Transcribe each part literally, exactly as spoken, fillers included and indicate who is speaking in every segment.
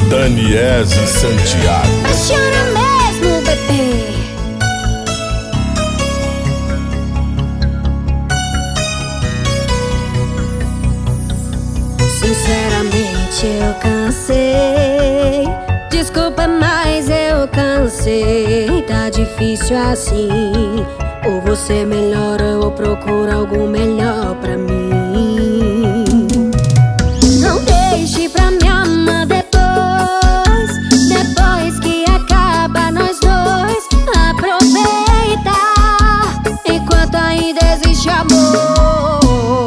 Speaker 1: Daniese Santiago.
Speaker 2: Chora mesmo, bebê. Sinceramente eu cansei. Desculpa, mas eu cansei. Tá difícil assim. Ou você melhora ou procura algo melhor pra mim. Não deixe pra me amar depois. Depois que acaba nós dois. Aproveita enquanto ainda existe amor.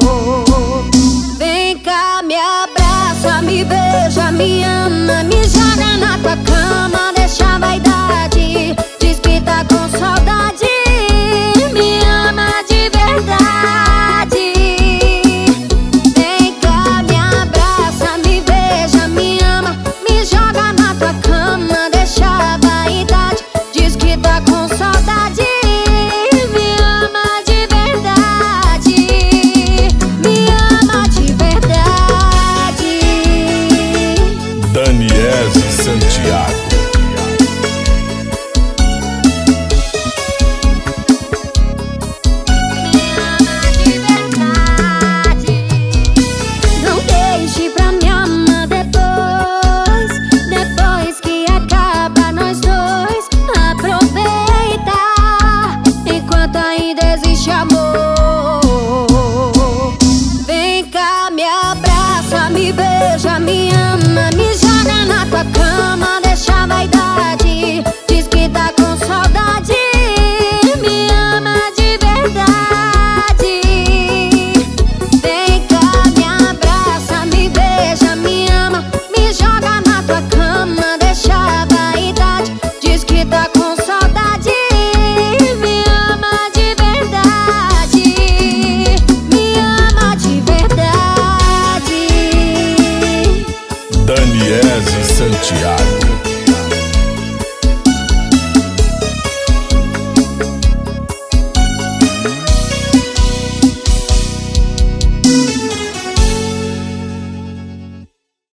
Speaker 2: Vem cá, me abraça, me beija, me ama, me joga na tua cama, deixa a vaidade. Diz que tá com saudade. Me ama de verdade. Vem cá, me abraça, me beija, me ama, me joga na tua cama, deixa a vaidade. Diz que tá com saudade. Me ama de verdade. Me ama de verdade.
Speaker 1: Daniese Santiago.
Speaker 2: Me beija, me ama, me joga na tua cama, deixa a vaidade. Diz que tá com saudade. Me ama de verdade. Vem cá, me abraça, me beija, me ama, me joga na tua cama, deixa a vaidade. Diz que tá com saudade. Me ama de verdade. Me ama de verdade.
Speaker 1: Daniese Santiago.